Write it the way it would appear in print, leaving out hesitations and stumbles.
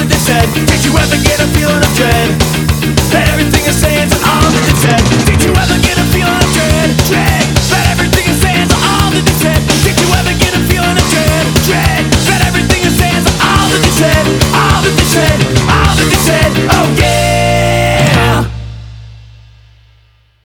that they said? Did you ever get a feeling of dread? That everything is saying's all that they said. Did you ever get a feeling of dread? Dread.